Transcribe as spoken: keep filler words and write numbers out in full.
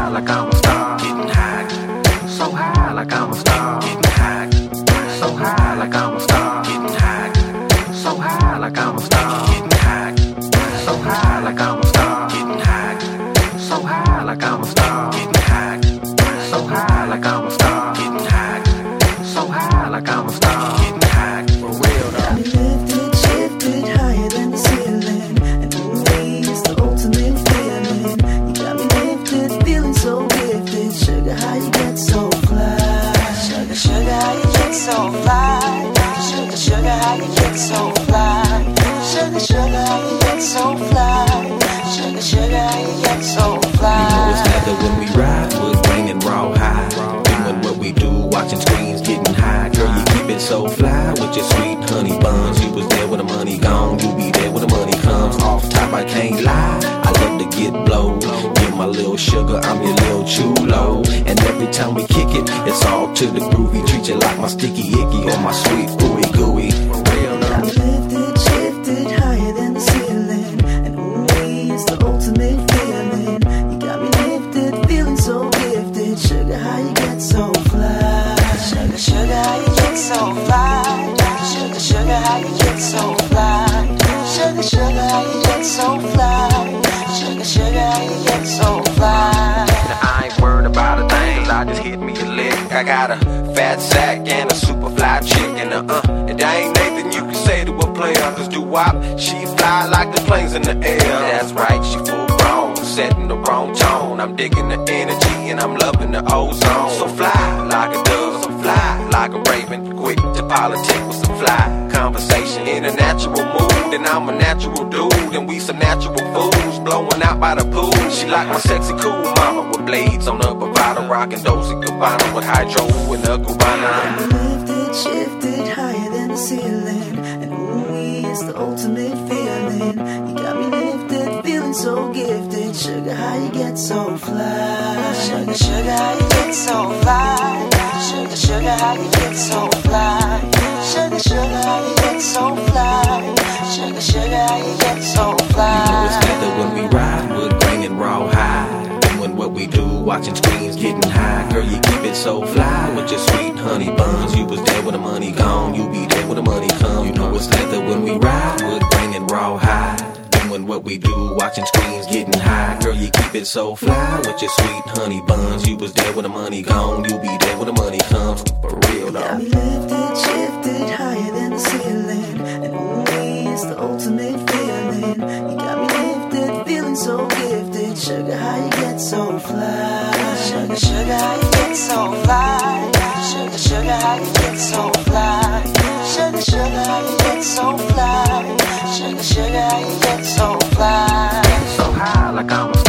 like I'm a star. Getting high, so high like I'm a star. Getting high, so high like I'm a star. Getting high, so high like I'm a star. Getting high, so high like I'm a star. Getting high, so high like I'm a star. Getting high, so high like I'm a star. Getting high, so high like I'm a star. Getting high, for real though. We lifted, shifted higher than the ceiling, and ooh, it's the ultimate feeling. You got me lifted, feeling so gifted. Sugar, how you get so fly? Sugar, sugar, how you get so fly? Sugar, sugar, how you get so fly? Sugar, sugar, how you get so fly? Sugar, sugar, how you get so fly? You know it's leather when we ride, wood grain and raw high. Doing what we do, watching screens, getting high. Girl, you keep it so fly with your sweet honey buns. You was there when the money gone, you be there when the money comes. Off top, I can't lie, I love to get blowed. You're my little sugar, I'm your little chulo. And every time we kick it, it's all to the groovy. Treat you like my sticky icky or my sweet ooey gooey. For real Got me lifted, shifted higher than the ceiling, and ooh, it's the ultimate feeling. You got me lifted, feeling so gifted. Sugar, how you get so fly? Sugar, sugar, how you get so fly? Sugar, sugar, how you get so fly? Sugar, sugar, how you get so fly? Sugar, sugar, how you get so fly? Now I ain't worried about a thing, cause I just hit me a lick. I got a fat sack and a super fly chick. And uh-uh, and I ain't Nathan you can say to a player. Cause do-wop, she fly like the planes in the air. That's right, she full grown, setting the wrong tone. I'm digging the energy and I'm loving the ozone. So fly like a dove, so fly like a raven. Quick to politic with some fly conversation. In a natural mood, and I'm a natural dude. And we some natural fools, blowing out by the pool. She like my sexy cool mama with blades on her bravado. Rockin' Dolce Gabbana with hydro and a Cubana. Lifted, shifted higher than the ceiling, and ooh, it's the ultimate feeling. You got me lifted, feeling so gifted. Sugar, how you get so fly? Sugar, sugar, how you get so fly? Sugar, sugar, how you get so fly? Sugar, sugar, how you get so fly? Sugar, sugar, how you get so fly? You know it's leather when we ride, wood grain and raw high. Doing what we do, watching screens, getting high. Girl, you keep it so fly with your sweet honey buns. You was there when the money gone, you be there when the money come. You know it's leather when we ride, wood grain and raw high. Doing what we do, watching screens, getting high. Girl, you keep it so fly with your sweet honey buns. You was there when the money gone, you be there when the money comes. For real though. Got me lifted, shifted higher than the ceiling, and ooh, it's the ultimate feeling. You got me lifted, feeling so gifted. Sugar, how you get so fly? Sugar, sugar, how you get so fly? Sugar, sugar, how you get so fly? Sugar, sugar, how you get so fly? Sugar, sugar, how you get so fly? So high like I'm a